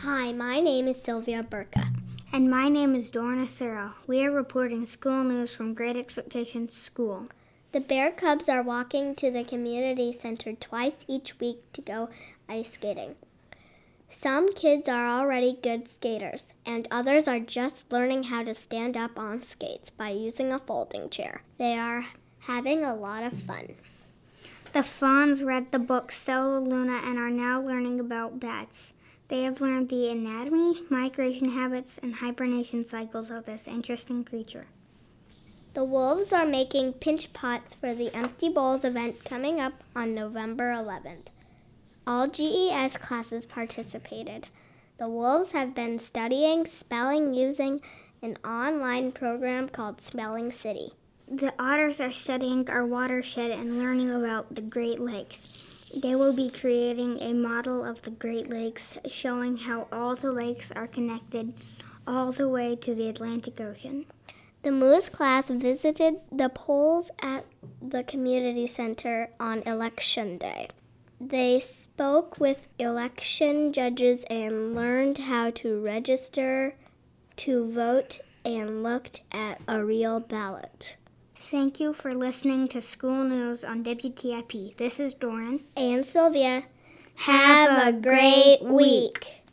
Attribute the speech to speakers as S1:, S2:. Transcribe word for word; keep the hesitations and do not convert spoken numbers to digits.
S1: Hi, my name is Sylvia Burka.
S2: And my name is Dora Nacero. We are reporting school news from Great Expectations School.
S1: The Bear Cubs are walking to the community center twice each week to go ice skating. Some kids are already good skaters, and others are just learning how to stand up on skates by using a folding chair. They are having a lot of fun.
S2: The fawns read the book Stella Luna and are now learning about bats. They have learned the anatomy, migration habits, and hibernation cycles of this interesting creature.
S1: The wolves are making pinch pots for the Empty Bowls event coming up on November eleventh. All G E S classes participated. The wolves have been studying spelling using an online program called Spelling City.
S2: The otters are studying our watershed and learning about the Great Lakes. They will be creating a model of the Great Lakes, showing how all the lakes are connected all the way to the Atlantic Ocean.
S1: The Moose class visited the polls at the community center on Election Day. They spoke with election judges and learned how to register to vote and looked at a real ballot.
S2: Thank you for listening to School News on W T I P. This is Doran.
S1: And Sylvia. Have, Have a great week. week.